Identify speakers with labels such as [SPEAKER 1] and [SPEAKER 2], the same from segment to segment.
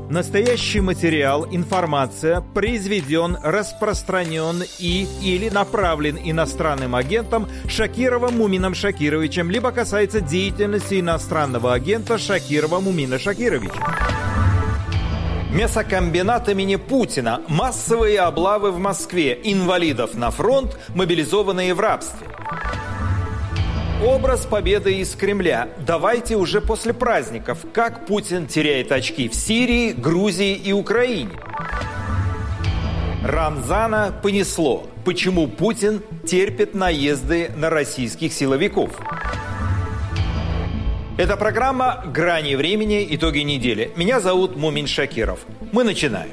[SPEAKER 1] Настоящий материал, информация произведен, распространен или направлен иностранным агентом Шакировым Мумином Шакировичем, либо касается деятельности иностранного агента Шакирова Мумина Шакировича. Мясокомбинат имени Путина. Массовые облавы в Москве. Инвалидов на фронт, мобилизованные в рабстве. Образ победы из Кремля. Давайте уже после праздников. Как Путин теряет очки в Сирии, Грузии и Украине. Рамзана понесло. Почему Путин терпит наезды на российских силовиков? Это программа «Грани времени. Итоги недели». Меня зовут Мумин Шакиров. Мы начинаем.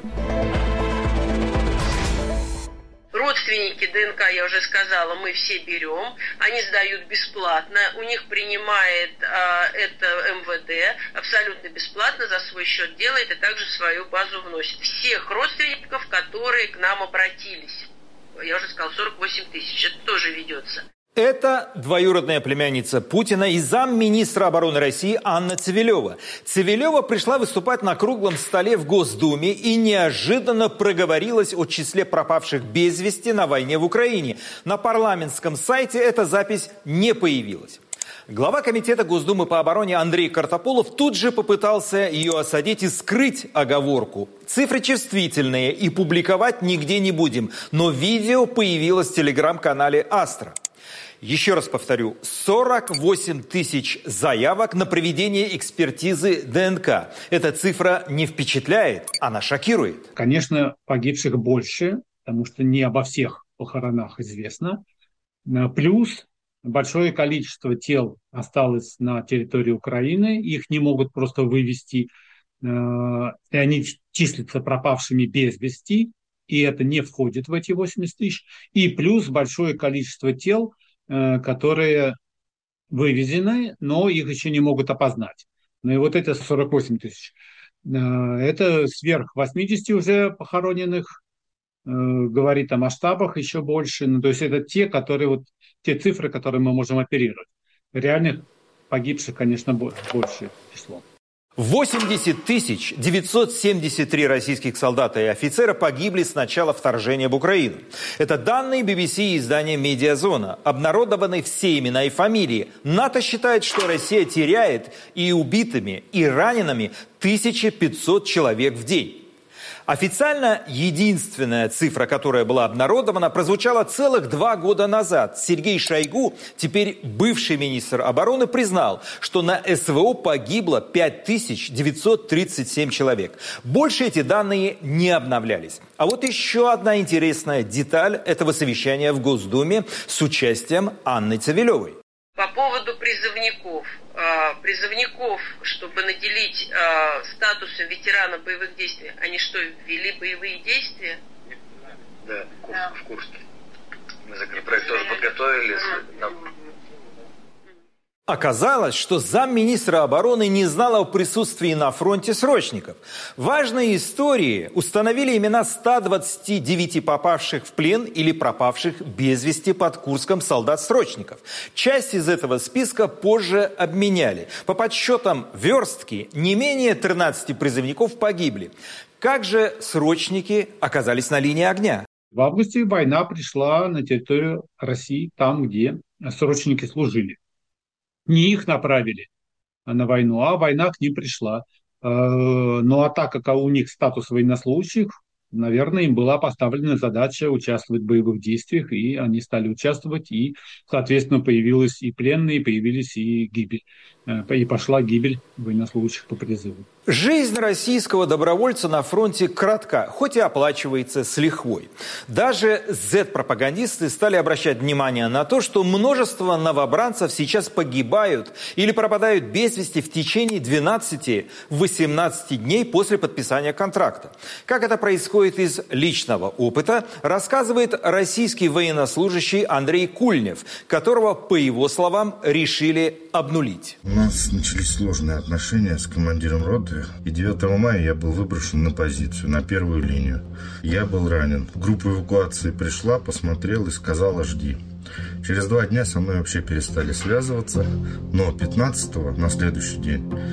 [SPEAKER 2] Родственники ДНК, я уже сказала, мы все берем. Они сдают бесплатно. У них принимает это МВД абсолютно бесплатно, за свой счет делает и также в свою базу вносит. Всех родственников, которые к нам обратились. Я уже сказала, 48 тысяч. Это тоже ведется.
[SPEAKER 1] Это двоюродная племянница Путина и замминистра обороны России Анна Цивилева. Цивилева пришла выступать на круглом столе в Госдуме и неожиданно проговорилась о числе пропавших без вести на войне в Украине. На парламентском сайте эта запись не появилась. Глава комитета Госдумы по обороне Андрей Картополов тут же попытался ее осадить и скрыть оговорку. Цифры чувствительные и публиковать нигде не будем, но видео появилось в телеграм-канале «Астра». Еще раз повторю, 48 тысяч заявок на проведение экспертизы ДНК. Эта цифра не впечатляет, она шокирует.
[SPEAKER 3] Конечно, погибших больше, потому что не обо всех похоронах известно. Плюс большое количество тел осталось на территории Украины, их не могут просто вывести, и они числятся пропавшими без вести, и это не входит в эти 80 тысяч. И плюс большое количество тел, которые вывезены, но их еще не могут опознать. Ну и вот это 48 тысяч. Это сверх 80 уже похороненных, говорит о масштабах еще больше. Ну, то есть это те цифры, которые мы можем оперировать. Реальных погибших, конечно, больше число.
[SPEAKER 1] 80 973 российских солдата и офицера погибли с начала вторжения в Украину. Это данные BBC и издания «Медиазона». Обнародованы все имена и фамилии. НАТО считает, что Россия теряет и убитыми, и ранеными 1500 человек в день. Официально единственная цифра, которая была обнародована, прозвучала целых 2 года назад. Сергей Шойгу, теперь бывший министр обороны, признал, что на СВО погибло 5937 человек. Больше эти данные не обновлялись. А вот еще одна интересная деталь этого совещания в Госдуме с участием Анны Цивилевой.
[SPEAKER 2] По поводу призывников. Призывников, чтобы наделить статусом ветерана боевых действий, они что, ввели боевые действия?
[SPEAKER 4] Да, в Курске. Мы законопроект тоже подготовили.
[SPEAKER 1] Оказалось, что замминистра обороны не знал о присутствии на фронте срочников. Важные истории установили имена 129 попавших в плен или пропавших без вести под Курском солдат-срочников. Часть из этого списка позже обменяли. По подсчетам верстки, не менее 13 призывников погибли. Как же срочники оказались на линии огня?
[SPEAKER 3] В августе война пришла на территорию России, там, где срочники служили. Не их направили на войну, а война к ним пришла. Ну а так как у них статус военнослужащих, наверное, им была поставлена задача участвовать в боевых действиях, и они стали участвовать, и, соответственно, появились и пленные, появились и гибель. И пошла гибель военнослужащих по призыву.
[SPEAKER 1] Жизнь российского добровольца на фронте кратка, хоть и оплачивается с лихвой. Даже Z-пропагандисты стали обращать внимание на то, что множество новобранцев сейчас погибают или пропадают без вести в течение 12-18 дней после подписания контракта. Как это происходит из личного опыта, рассказывает российский военнослужащий Андрей Кульнев, которого, по его словам, решили обнулить.
[SPEAKER 5] У нас начались сложные отношения с командиром роты, и 9 мая я был выброшен на позицию, на первую линию. Я был ранен. Группа эвакуации пришла, посмотрела и сказала: жди. Через 2 дня со мной вообще перестали связываться, но 15-го, на следующий день,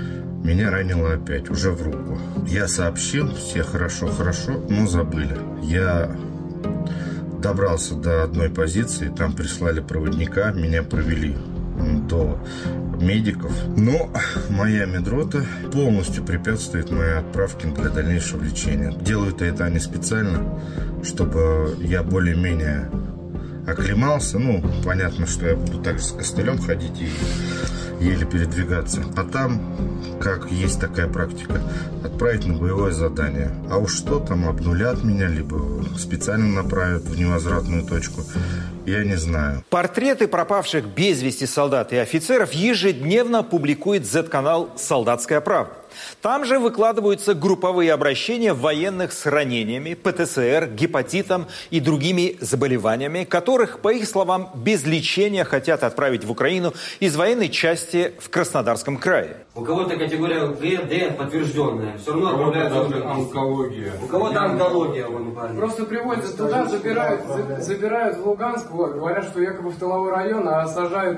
[SPEAKER 5] меня ранило опять, уже в руку. Я сообщил, все хорошо, но забыли. Я добрался до одной позиции, там прислали проводника, меня провели до медиков. Но моя медрота полностью препятствует моей отправке для дальнейшего лечения. Делают это они специально, чтобы я более-менее оклемался. Понятно, что я буду так с костылем ходить и еле передвигаться. А там, как есть такая практика, отправить на боевое задание. А уж что там, обнулят меня, либо специально направят в невозвратную точку, я не знаю.
[SPEAKER 1] Портреты пропавших без вести солдат и офицеров ежедневно публикует Z-канал «Солдатская правда». Там же выкладываются групповые обращения военных с ранениями, ПТСР, гепатитом и другими заболеваниями, которых, по их словам, без лечения хотят отправить в Украину из военной части в Краснодарском крае.
[SPEAKER 6] У кого-то категория Г, Д подтвержденная. Все равно отправляют онкология. У кого-то онкология.
[SPEAKER 7] Просто приводят туда, забирают в Луганск, говорят, что якобы в тыловой район, а сажают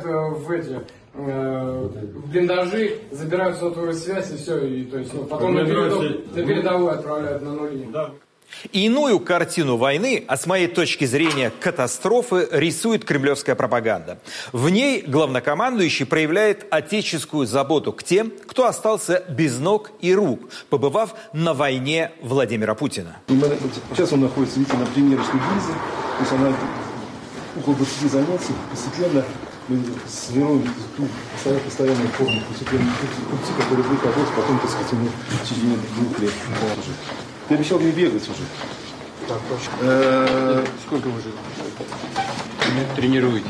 [SPEAKER 7] в блиндажи, забирают сотовую связь и все, и то есть потом на передовую отправляют на нули.
[SPEAKER 1] Иную картину войны, а с моей точки зрения катастрофы, рисует кремлевская пропаганда. В ней главнокомандующий проявляет отеческую заботу к тем, кто остался без ног и рук, побывав на войне Владимира Путина.
[SPEAKER 8] Сейчас он находится, видите, на примерочной гильзе, то есть она около 20 занятий, постепенно мы сформируем ту постоянную форму, постепенно купцы, которые будут работать, потом, так сказать, в течение 2 лет. Ты обещал мне бегать уже.
[SPEAKER 7] Так, точно.
[SPEAKER 8] Сколько вы уже
[SPEAKER 7] тренируетесь?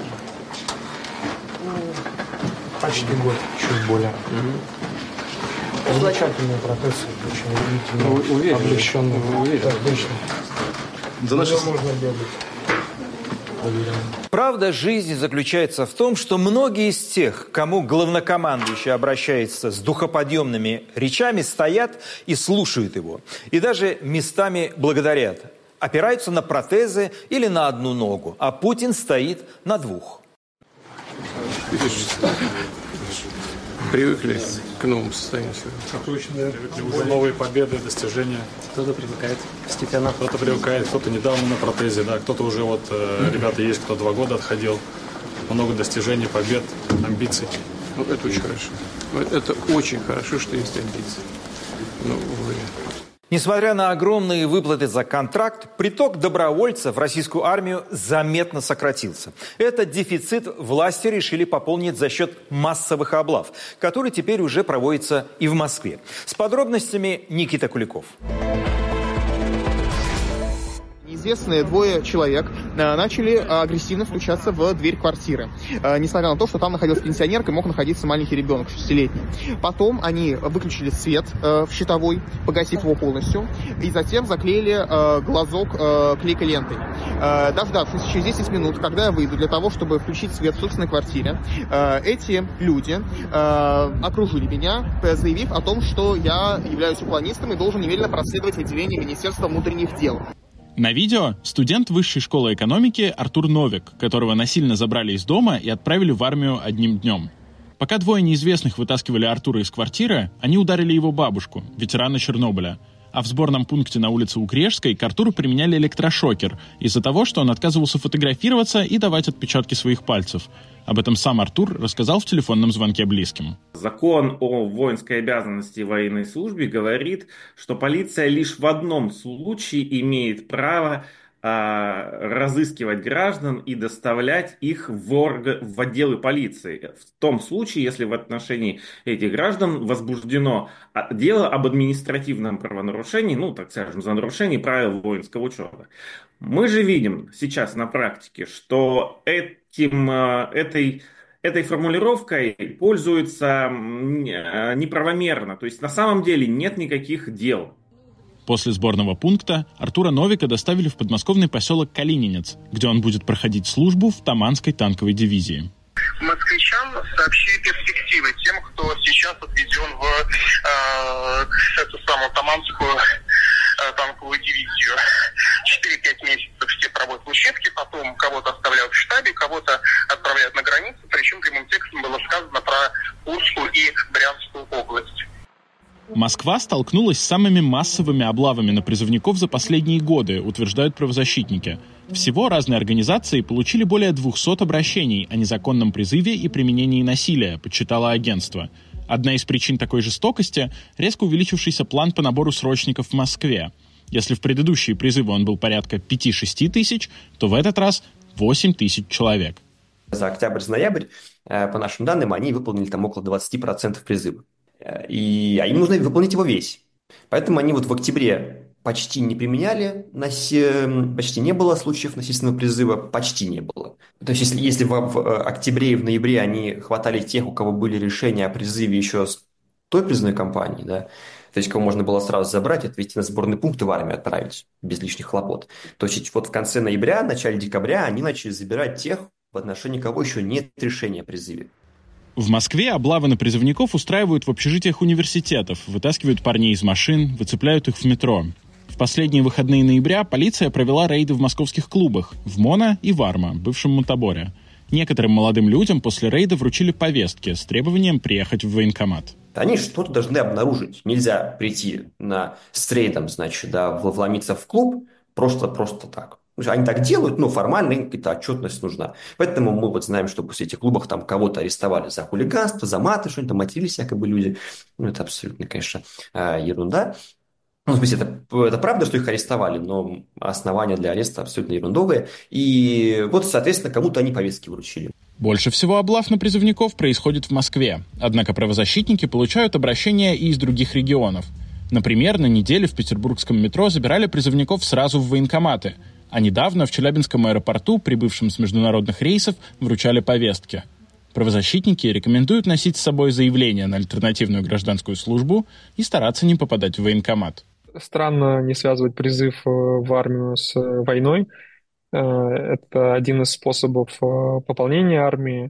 [SPEAKER 7] Почти год, чуть более. Замечательный процесс, очень удивительный, облегченный. Так, точно.
[SPEAKER 8] За наши...
[SPEAKER 7] можно бегать.
[SPEAKER 1] Правда жизни заключается в том, что многие из тех, к кому главнокомандующий обращается с духоподъемными речами, стоят и слушают его. И даже местами благодарят. Опираются на протезы или на одну ногу, а Путин стоит на 2.
[SPEAKER 7] Привыкли к новому состоянию.
[SPEAKER 9] Точно. Уже новые победы, достижения.
[SPEAKER 7] Кто-то привыкает постепенно.
[SPEAKER 9] Кто-то привыкает, кто-то недавно на протезе, да, кто-то уже ребята есть, кто 2 года отходил. Много достижений, побед, амбиций.
[SPEAKER 7] Это очень хорошо. Это очень хорошо, что есть амбиции.
[SPEAKER 1] Несмотря на огромные выплаты за контракт, приток добровольцев в российскую армию заметно сократился. Этот дефицит власти решили пополнить за счет массовых облав, которые теперь уже проводятся и в Москве. С подробностями Никита Куликов.
[SPEAKER 10] Неизвестные 2 человек начали агрессивно стучаться в дверь квартиры. Несмотря на то, что там находилась пенсионерка и мог находиться маленький ребенок, 6-летний. Потом они выключили свет в щитовой, погасив его полностью, и затем заклеили глазок клейкой лентой. Дождавшись через 10 минут, когда я выйду для того, чтобы включить свет в собственной квартире, эти люди окружили меня, заявив о том, что я являюсь уклонистом и должен немедленно проследовать в отделение Министерства внутренних дел.
[SPEAKER 11] На видео студент Высшей школы экономики Артур Новик, которого насильно забрали из дома и отправили в армию одним днем. Пока 2 неизвестных вытаскивали Артура из квартиры, они ударили его бабушку, ветерана Чернобыля. А в сборном пункте на улице Укрешской к Артуру применяли электрошокер из-за того, что он отказывался фотографироваться и давать отпечатки своих пальцев. Об этом сам Артур рассказал в телефонном звонке близким.
[SPEAKER 12] Закон о воинской обязанности в военной службе говорит, что полиция лишь в одном случае имеет право разыскивать граждан и доставлять их в отделы полиции. В том случае, если в отношении этих граждан возбуждено дело об административном правонарушении, так скажем, за нарушение правил воинского учета. Мы же видим сейчас на практике, что этой формулировкой пользуются неправомерно. То есть на самом деле нет никаких дел.
[SPEAKER 11] После сборного пункта Артура Новика доставили в подмосковный поселок Калининец, где он будет проходить службу в Таманской танковой дивизии.
[SPEAKER 13] Москвичам сообщили перспективы тем, кто сейчас отведен в эту самую Таманскую танковую дивизию. 4-5 месяцев все проводят в учебке, потом кого-то оставляют в штабе, кого-то отправляют на границу, причем прямым текстом было сказано про Курскую и Брянскую область.
[SPEAKER 11] Москва столкнулась с самыми массовыми облавами на призывников за последние годы, утверждают правозащитники. Всего разные организации получили более 200 обращений о незаконном призыве и применении насилия, подсчитало агентство. Одна из причин такой жестокости – резко увеличившийся план по набору срочников в Москве. Если в предыдущие призывы он был порядка 5-6 тысяч, то в этот раз 8 тысяч человек.
[SPEAKER 14] За октябрь-ноябрь, по нашим данным, они выполнили там около 20% призыва. И им нужно выполнить его весь. Поэтому они вот в октябре почти не применяли, почти не было случаев насильственного призыва, почти не было. То есть если в октябре и в ноябре они хватали тех, у кого были решения о призыве еще с той призывной кампании, да, то есть кого можно было сразу забрать, отвезти на сборные пункты в армию отправить, без лишних хлопот. То есть вот в конце ноября, начале декабря они начали забирать тех, в отношении кого еще нет решения о призыве.
[SPEAKER 11] В Москве облавы на призывников устраивают в общежитиях университетов, вытаскивают парней из машин, выцепляют их в метро. В последние выходные ноября полиция провела рейды в московских клубах, в МОНО и в АРМА, бывшем Мутаборе. Некоторым молодым людям после рейда вручили повестки с требованием приехать в военкомат.
[SPEAKER 14] Они что-то должны обнаружить. Нельзя прийти с рейдом, вломиться в клуб просто так. Они так делают, формально им какая-то отчетность нужна. Поэтому мы знаем, что после этих клубов там кого-то арестовали за хулиганство, за маты, что-нибудь там матерились якобы люди. Это абсолютно, конечно, ерунда. В смысле, это правда, что их арестовали, но основания для ареста абсолютно ерундовые. И вот, соответственно, кому-то они повестки вручили.
[SPEAKER 11] Больше всего облав на призывников происходит в Москве. Однако правозащитники получают обращения и из других регионов. Например, на неделе в петербургском метро забирали призывников сразу в военкоматы. А недавно в Челябинском аэропорту, прибывшим с международных рейсов, вручали повестки. Правозащитники рекомендуют носить с собой заявление на альтернативную гражданскую службу и стараться не попадать в военкомат.
[SPEAKER 15] Странно не связывать призыв в армию с войной. Это один из способов пополнения армии.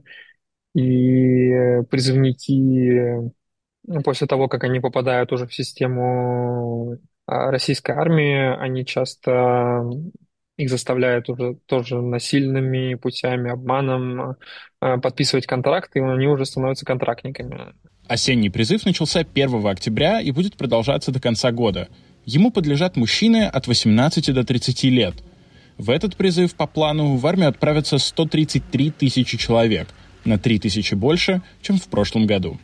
[SPEAKER 15] И призывники, после того, как они попадают уже в систему российской армии, они часто их заставляют уже тоже насильными путями, обманом подписывать контракты, и они уже становятся контрактниками.
[SPEAKER 11] Осенний призыв начался 1 октября и будет продолжаться до конца года. Ему подлежат мужчины от 18 до 30 лет. В этот призыв по плану в армию отправятся 133 тысячи человек, на 3 тысячи больше, чем в прошлом году.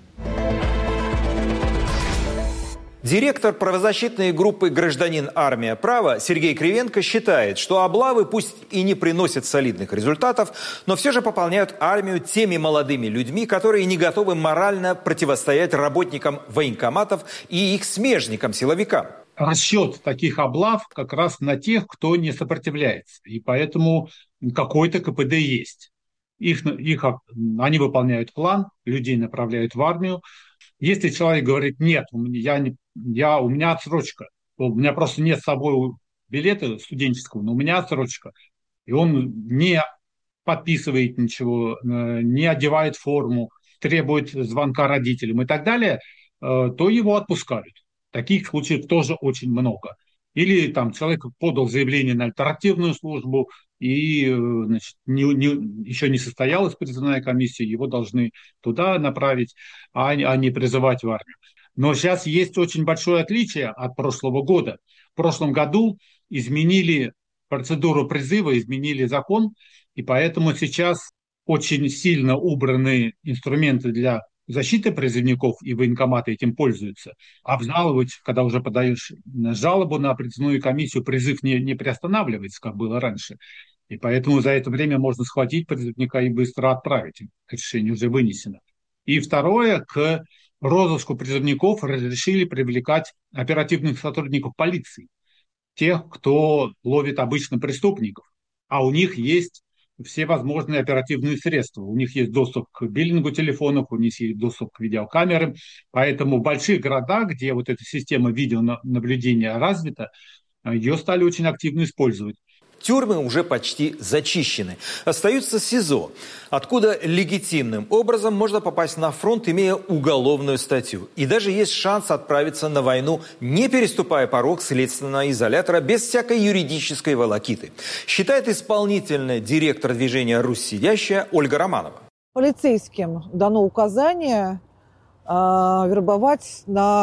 [SPEAKER 1] Директор правозащитной группы «Гражданин. Армия. Право» Сергей Кривенко считает, что облавы пусть и не приносят солидных результатов, но все же пополняют армию теми молодыми людьми, которые не готовы морально противостоять работникам военкоматов и их смежникам-силовикам.
[SPEAKER 3] Расчет таких облав как раз на тех, кто не сопротивляется. И поэтому какой-то КПД есть. Они выполняют план, людей направляют в армию. Если человек говорит, нет, у меня отсрочка, у меня просто нет с собой билета студенческого, но у меня отсрочка, и он не подписывает ничего, не одевает форму, требует звонка родителям и так далее, то его отпускают. Таких случаев тоже очень много. Или там человек подал заявление на альтернативную службу, и еще не состоялась призывная комиссия, его должны туда направить, а не призывать в армию. Но сейчас есть очень большое отличие от прошлого года. В прошлом году изменили процедуру призыва, изменили закон, и поэтому сейчас очень сильно убраны инструменты для защиты призывников, и военкоматы этим пользуются. Обжаловать, когда уже подаешь жалобу на призывную комиссию, призыв не приостанавливается, как было раньше. И поэтому за это время можно схватить призывника и быстро отправить. Решение уже вынесено. И второе, к розыску призывников разрешили привлекать оперативных сотрудников полиции. Тех, кто ловит обычно преступников. А у них есть все возможные оперативные средства. У них есть доступ к биллингу телефонов, у них есть доступ к видеокамерам. Поэтому в больших городах, где вот эта система видеонаблюдения развита, ее стали очень активно использовать.
[SPEAKER 1] Тюрьмы уже почти зачищены. Остаются СИЗО, откуда легитимным образом можно попасть на фронт, имея уголовную статью. И даже есть шанс отправиться на войну, не переступая порог следственного изолятора, без всякой юридической волокиты. Считает исполнительный директор движения «Русь сидящая» Ольга Романова.
[SPEAKER 16] Полицейским дано указание вербовать на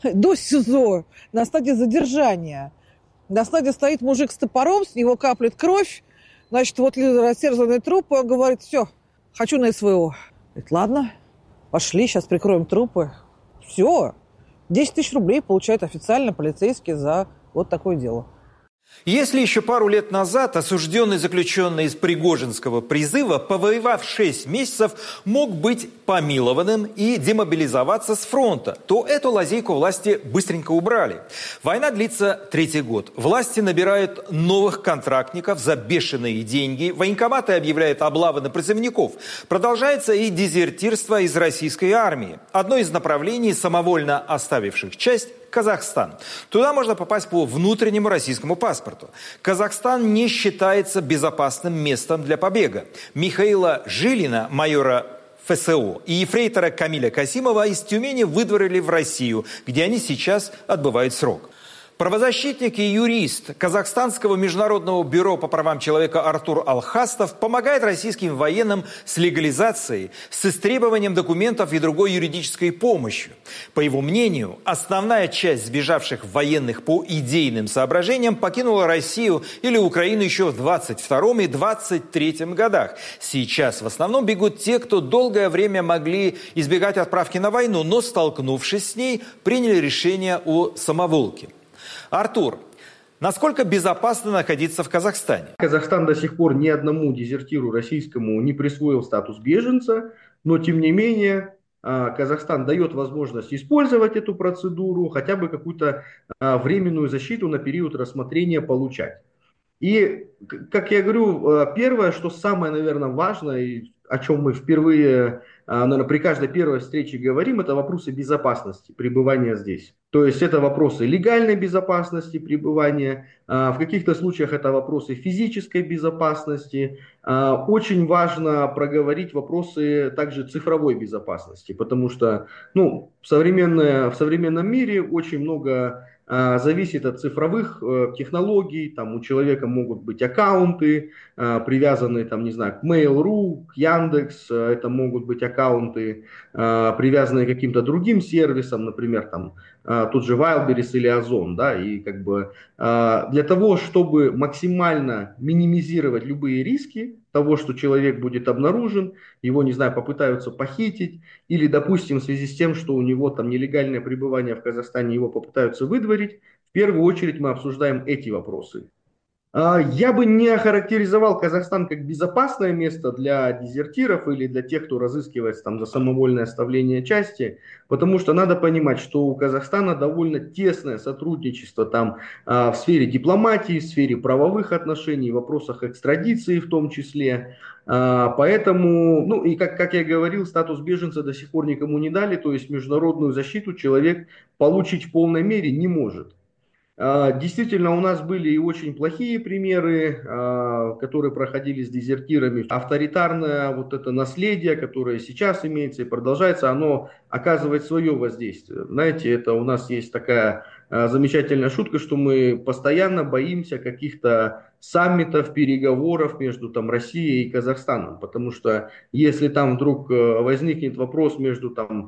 [SPEAKER 16] до СИЗО, на стадии задержания. На стадии стоит мужик с топором, с него каплет кровь. Значит, вот растерзанный труп, он говорит: все, хочу на СВО. Говорит: ладно, пошли, сейчас прикроем трупы. Все, 10 тысяч рублей получают официально полицейские за вот такое дело.
[SPEAKER 1] Если еще пару лет назад осужденный заключенный из Пригожинского призыва, повоевав 6 месяцев, мог быть помилованным и демобилизоваться с фронта, то эту лазейку власти быстренько убрали. Война длится 3-й год. Власти набирают новых контрактников за бешеные деньги. Военкоматы объявляют облавы на призывников. Продолжается и дезертирство из российской армии. Одно из направлений, самовольно оставивших часть, Казахстан. Туда можно попасть по внутреннему российскому паспорту. Казахстан не считается безопасным местом для побега. Михаила Жилина, майора ФСО, и ефрейтора Камиля Касимова из Тюмени выдворили в Россию, где они сейчас отбывают срок. Правозащитник и юрист Казахстанского международного бюро по правам человека Артур Алхастов помогает российским военным с легализацией, с истребованием документов и другой юридической помощью. По его мнению, основная часть сбежавших военных по идейным соображениям покинула Россию или Украину еще в 22 и 23 годах. Сейчас в основном бегут те, кто долгое время могли избегать отправки на войну, но, столкнувшись с ней, приняли решение о самоволке. Артур, насколько безопасно находиться в Казахстане?
[SPEAKER 17] Казахстан до сих пор ни одному дезертиру российскому не присвоил статус беженца, но тем не менее Казахстан дает возможность использовать эту процедуру, хотя бы какую-то временную защиту на период рассмотрения получать. И, как я говорю, первое, что самое, наверное, важное, и о чем мы впервые, наверное, при каждой первой встрече говорим, это вопросы безопасности пребывания здесь. То есть это вопросы легальной безопасности пребывания, в каких-то случаях это вопросы физической безопасности. Очень важно проговорить вопросы также цифровой безопасности, потому что в современном мире очень много зависит от цифровых технологий. Там у человека могут быть аккаунты, привязанные там, не знаю, к Mail.ru, к Яндекс. Это могут быть аккаунты, привязанные к каким-то другим сервисам, например, там тот же Wildberries или Озон. Да? И как бы для того, чтобы максимально минимизировать любые риски того, что человек будет обнаружен, его, не знаю, попытаются похитить, или, допустим, в связи с тем, что у него там нелегальное пребывание в Казахстане, его попытаются выдворить, в первую очередь мы обсуждаем эти вопросы. Я бы не охарактеризовал Казахстан как безопасное место для дезертиров или для тех, кто разыскивается там за самовольное оставление части, потому что надо понимать, что у Казахстана довольно тесное сотрудничество там в сфере дипломатии, в сфере правовых отношений, в вопросах экстрадиции в том числе. Поэтому, и как я говорил, статус беженца до сих пор никому не дали, то есть международную защиту человек получить в полной мере не может. Действительно, у нас были и очень плохие примеры, которые проходили с дезертирами. Авторитарное вот это наследие, которое сейчас имеется и продолжается, оно оказывает свое воздействие. Знаете, это у нас есть такая замечательная шутка, что мы постоянно боимся каких-то саммитов, переговоров между там Россией и Казахстаном, потому что если там вдруг возникнет вопрос между там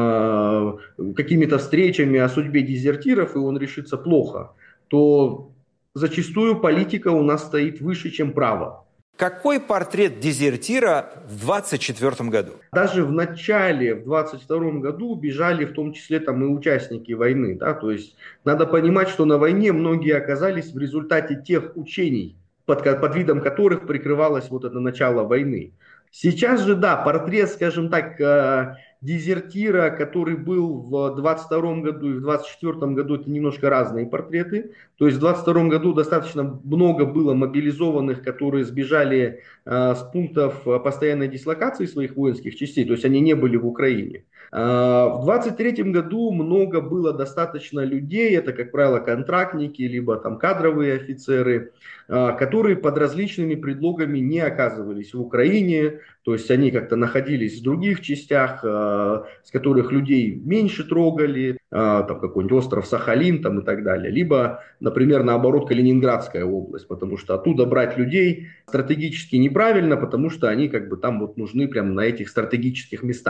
[SPEAKER 17] какими-то встречами о судьбе дезертиров, и он решится плохо, то зачастую политика у нас стоит выше, чем право.
[SPEAKER 1] Какой портрет дезертира в 2024 году?
[SPEAKER 17] Даже в начале, в 2022 году бежали в том числе там и участники войны. Да? То есть надо понимать, что на войне многие оказались в результате тех учений, под видом которых прикрывалось вот это начало войны. Сейчас же, да, портрет, скажем так, дезертира, который был в 22 году и в 24 году, это немножко разные портреты. То есть в 22 году достаточно много было мобилизованных, которые сбежали с пунктов постоянной дислокации своих воинских частей, то есть они не были в Украине. В 23 году много было достаточно людей, это, как правило, контрактники, либо там кадровые офицеры, которые под различными предлогами не оказывались в Украине, то есть они как-то находились в других частях, с которых людей меньше трогали, там какой-нибудь остров Сахалин там, и так далее, либо, например, наоборот, Калининградская область, потому что оттуда брать людей стратегически неправильно, потому что они как бы там вот нужны прямо на этих стратегических местах.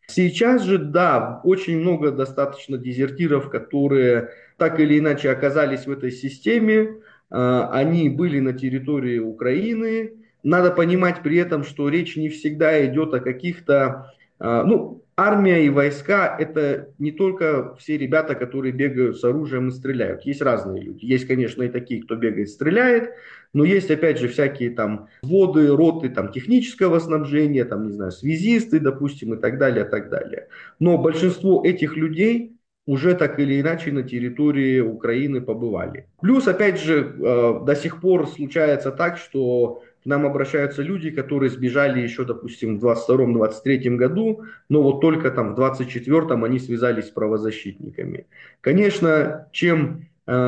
[SPEAKER 17] Сейчас же, да, очень много достаточно дезертиров, которые так или иначе оказались в этой системе, они были на территории Украины. Надо понимать при этом, что речь не всегда идет о каких-то... Ну, армия и войска – это не только все ребята, которые бегают с оружием и стреляют. Есть разные люди. Есть, конечно, и такие, кто бегает, стреляет, но есть, опять же, всякие там взводы, роты там, технического снабжения, там, не знаю, связисты, допустим, и так далее, и так далее. Но большинство этих людей уже так или иначе на территории Украины побывали. Плюс, опять же, до сих пор случается так, что к нам обращаются люди, которые сбежали еще, допустим, в 22-23 году, но вот только там в 24-м они связались с правозащитниками. Конечно, чем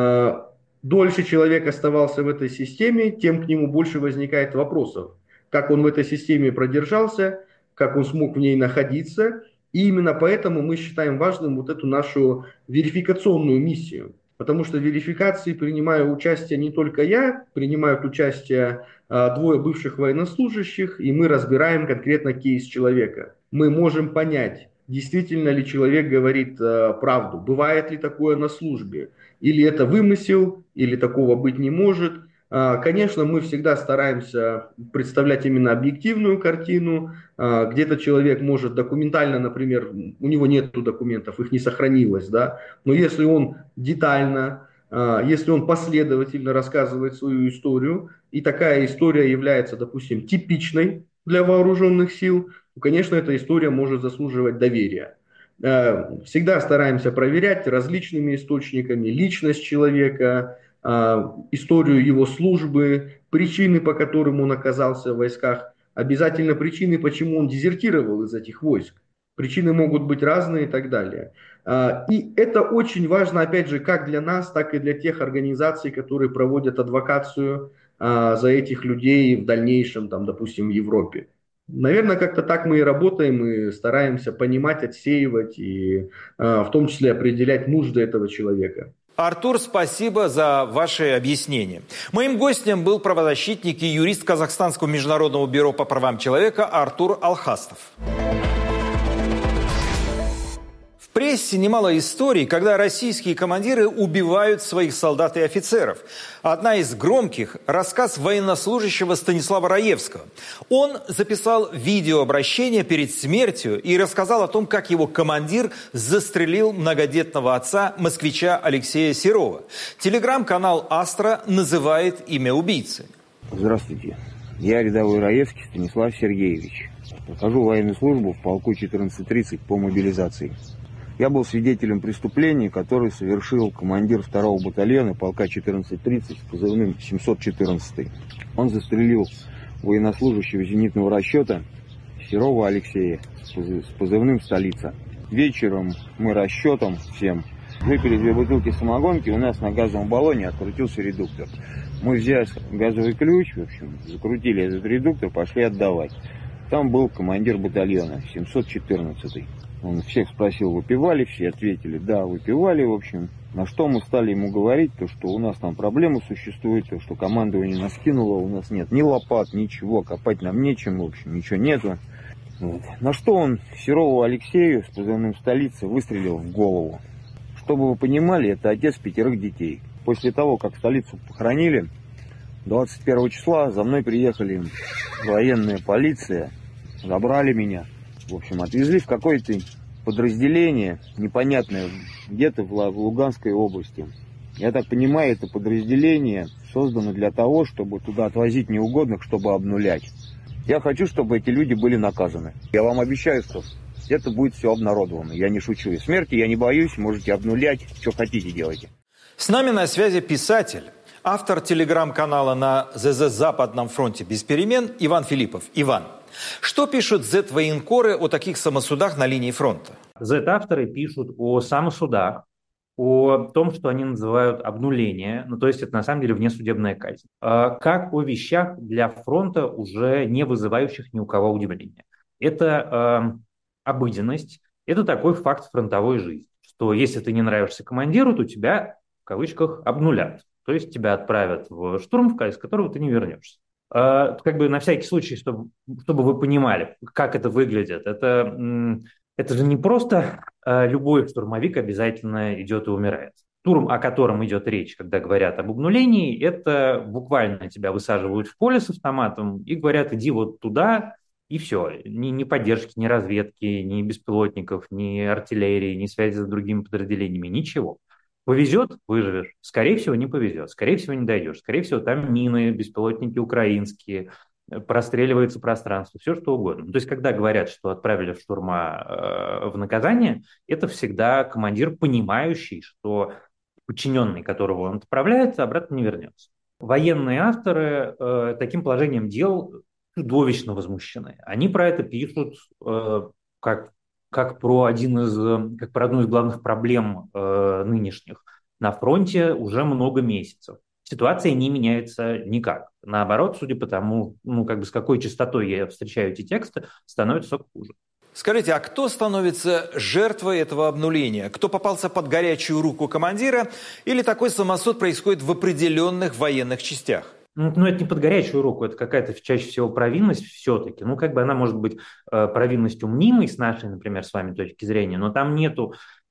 [SPEAKER 17] дольше человек оставался в этой системе, тем к нему больше возникает вопросов. Как он в этой системе продержался, как он смог в ней находиться. И именно поэтому мы считаем важным вот эту нашу верификационную миссию. Потому что в верификации принимаю участие не только я, принимают участие двое бывших военнослужащих, и мы разбираем конкретно кейс человека. Мы можем понять, действительно ли человек говорит правду, бывает ли такое на службе, или это вымысел, или такого быть не может. Конечно, мы всегда стараемся представлять именно объективную картину. Где-то человек может документально, например, у него нет документов, их не сохранилось, да? Но если он детально, если он последовательно рассказывает свою историю, и такая история является, допустим, типичной для вооруженных сил, то, конечно, эта история может заслуживать доверия. Всегда стараемся проверять различными источниками личность человека, историю его службы, причины, по которым он оказался в войсках, обязательно причины, почему он дезертировал из этих войск. Причины могут быть разные и так далее. И это очень важно, опять же, как для нас, так и для тех организаций, которые проводят адвокацию за этих людей в дальнейшем, там, допустим, в Европе. Наверное, как-то так мы и работаем, и стараемся понимать, отсеивать и в том числе определять нужды этого человека.
[SPEAKER 1] Артур, спасибо за ваши объяснения. Моим гостем был правозащитник и юрист Казахстанского международного бюро по правам человека Артур Алхастов. В прессе немало историй, когда российские командиры убивают своих солдат и офицеров. Одна из громких – рассказ военнослужащего Станислава Раевского. Он записал видеообращение перед смертью и рассказал о том, как его командир застрелил многодетного отца, москвича Алексея Серова. Телеграм-канал «Астра» называет имя убийцы.
[SPEAKER 18] Здравствуйте. Я рядовой Раевский Станислав Сергеевич. Прохожу военную службу в полку 1430 по мобилизации. Я был свидетелем преступления, которое совершил командир 2-го батальона полка 1430 с позывным 714. Он застрелил военнослужащего зенитного расчета Серова Алексея с позывным «Столица». Вечером мы расчетом всем выпили 2 бутылки самогонки, у нас на газовом баллоне открутился редуктор. Мы взяли газовый ключ, в общем, закрутили этот редуктор, пошли отдавать. Там был командир батальона 714. Он всех спросил, выпивали, все ответили, да, выпивали, в общем. На что мы стали ему говорить, то, что у нас там проблемы существуют, то, что командование нас кинуло, у нас нет ни лопат, ничего, копать нам нечем, в общем, ничего нету. Вот. На что он Серову Алексею с позывным «Столица» выстрелил в голову. Чтобы вы понимали, это отец 5 детей. После того, как «Столицу» похоронили, 21 числа за мной приехали военная полиция, забрали меня. В общем, отвезли в какое-то подразделение непонятное, где-то в Луганской области. Я так понимаю, это подразделение создано для того, чтобы туда отвозить неугодных, чтобы обнулять. Я хочу, чтобы эти люди были наказаны. Я вам обещаю, что это будет все обнародовано. Я не шучу. И смерти я не боюсь, можете обнулять, что хотите делайте.
[SPEAKER 1] С нами на связи писатель, автор телеграм-канала на ЗЗ «Западном фронте без перемен» Иван Филиппов. Иван, что пишут Z-военкоры о таких самосудах на линии фронта?
[SPEAKER 19] Z-авторы пишут о самосудах, о том, что они называют обнуление, ну то есть это на самом деле внесудебная казнь, как о вещах для фронта, уже не вызывающих ни у кого удивления. Это обыденность, это такой факт фронтовой жизни, что если ты не нравишься командиру, то тебя, в кавычках, обнулят, то есть тебя отправят в штурм, из которого ты не вернешься. Как бы на всякий случай, чтобы вы понимали, как это выглядит, это Это же не просто любой штурмовик обязательно идет и умирает. Штурм, о котором идет речь, когда говорят об обнулении, это буквально тебя высаживают в поле с автоматом и говорят, иди вот туда, и все. Ни поддержки, ни разведки, ни беспилотников, ни артиллерии, ни связи с другими подразделениями, ничего. Повезет — выживешь. Скорее всего, не повезет. Скорее всего, не дойдешь. Скорее всего, там мины, беспилотники украинские, простреливается пространство, все что угодно. То есть, когда говорят, что отправили в штурма в наказание, это всегда командир, понимающий, что подчиненный, которого он отправляет, обратно не вернется. Военные авторы таким положением дел чудовищно возмущены. Они про это пишут как про одну из главных проблем нынешних на фронте уже много месяцев. Ситуация не меняется никак. Наоборот, судя по тому, с какой частотой я встречаю эти тексты, становится хуже.
[SPEAKER 1] Скажите, а кто становится жертвой этого обнуления? Кто попался под горячую руку командира? Или такой самосуд происходит в определенных военных частях?
[SPEAKER 19] Это не под горячую руку, это какая-то чаще всего провинность все-таки. Она может быть провинностью мнимой с нашей, например, с вами точки зрения, но там нету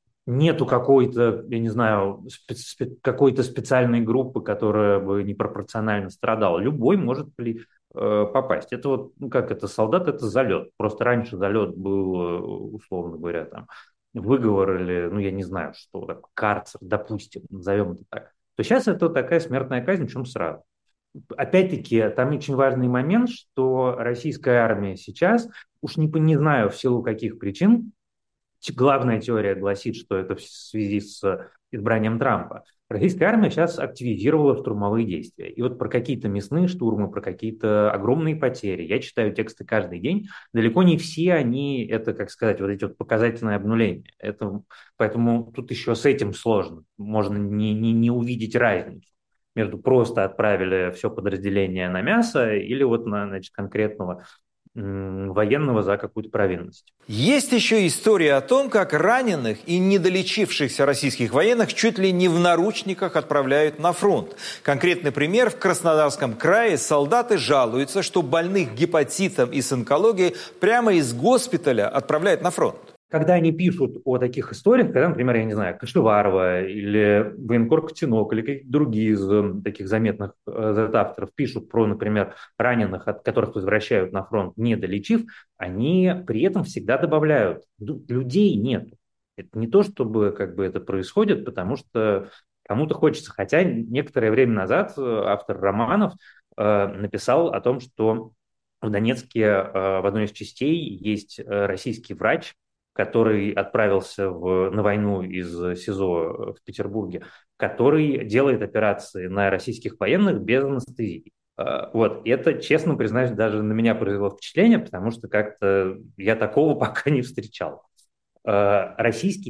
[SPEAKER 19] какой-то, я не знаю, какой-то специальной группы, которая бы непропорционально страдала. Любой может попасть. Это солдат, это залет. Просто раньше залет был, условно говоря, там, выговор или, я не знаю, что, карцер, допустим, назовем это так. То сейчас это такая смертная казнь, причем сразу. Опять-таки, там очень важный момент, что российская армия сейчас, уж не знаю в силу каких причин, главная теория гласит, что это в связи с избранием Трампа, российская армия сейчас активизировала штурмовые действия. И вот про какие-то мясные штурмы, про какие-то огромные потери, я читаю тексты каждый день, далеко не все они, это, эти показательные обнуления. Поэтому тут еще с этим сложно. Можно не увидеть разницу между просто отправили все подразделение на мясо или на конкретного военного за какую-то провинность.
[SPEAKER 1] Есть еще история о том, как раненых и недолечившихся российских военных чуть ли не в наручниках отправляют на фронт. Конкретный пример: в Краснодарском крае солдаты жалуются, что больных гепатитом и с онкологией прямо из госпиталя отправляют на фронт.
[SPEAKER 19] Когда они пишут о таких историях, когда, например, я не знаю, Кашеварова или военкор Котенок или какие-то другие из таких заметных авторов пишут про, например, раненых, от которых возвращают на фронт, не долечив, они при этом всегда добавляют: людей нет. Это не то, чтобы это происходит, потому что кому-то хочется. Хотя некоторое время назад автор романов написал о том, что в Донецке в одной из частей есть российский врач, который отправился на войну из СИЗО в Петербурге, который делает операции на российских военных без анестезии. Это, честно признаюсь, даже на меня произвело впечатление, потому что как-то я такого пока не встречал. Российский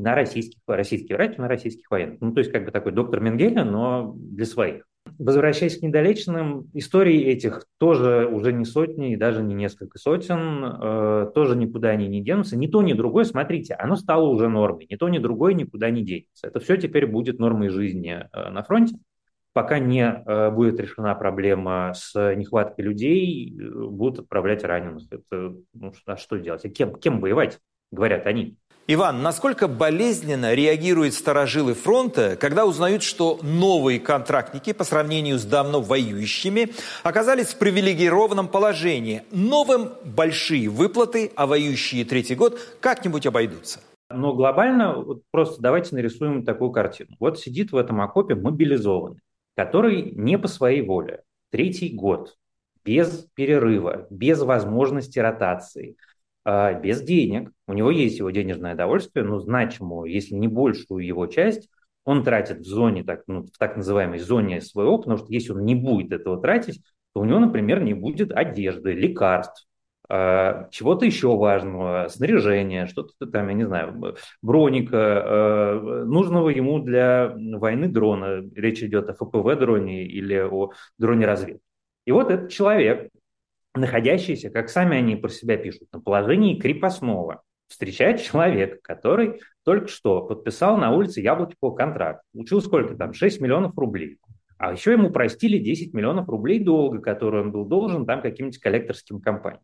[SPEAKER 19] врач на российских военных. То есть такой доктор Менгеле, но для своих. Возвращаясь к недолеченным, истории этих тоже уже не сотни и даже не несколько сотен, тоже никуда они не денутся. Ни то, ни другое, смотрите, оно стало уже нормой. Ни то, ни другое никуда не денется. Это все теперь будет нормой жизни на фронте. Пока не будет решена проблема с нехваткой людей, будут отправлять раненых. Это, а что делать? Кем воевать, говорят они.
[SPEAKER 1] Иван, насколько болезненно реагируют старожилы фронта, когда узнают, что новые контрактники по сравнению с давно воюющими оказались в привилегированном положении? Новым большие выплаты, а воюющие третий год как-нибудь обойдутся.
[SPEAKER 19] Но глобально, просто давайте нарисуем такую картину. Сидит в этом окопе мобилизованный, который не по своей воле, третий год, без перерыва, без возможности ротации, без денег. У него есть его денежное довольствие, но значимую, если не большую его часть, он тратит в зоне, в так называемой зоне СВО, потому что если он не будет этого тратить, то у него, например, не будет одежды, лекарств, чего-то еще важного, снаряжения, что-то там, я не знаю, броника, нужного ему для войны дрона. Речь идет о ФПВ-дроне или о дроне-разведке. И этот человек, находящийся, как сами они про себя пишут, на положении крепостного, встречает человека, который только что подписал на улице Яблочкова контракт. Получил сколько там? 6 миллионов рублей. А еще ему простили 10 миллионов рублей долга, который он был должен там каким-нибудь коллекторским компаниям.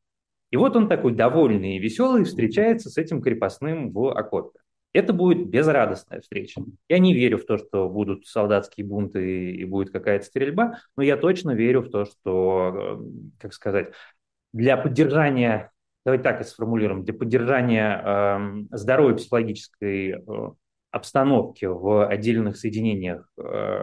[SPEAKER 19] И вот он такой довольный и веселый встречается с этим крепостным в окопе. Это будет безрадостная встреча. Я не верю в то, что будут солдатские бунты и будет какая-то стрельба, но я точно верю в то, что, как сказать, для поддержания, давайте так и сформулируем, для поддержания здоровой психологической обстановки в отдельных соединениях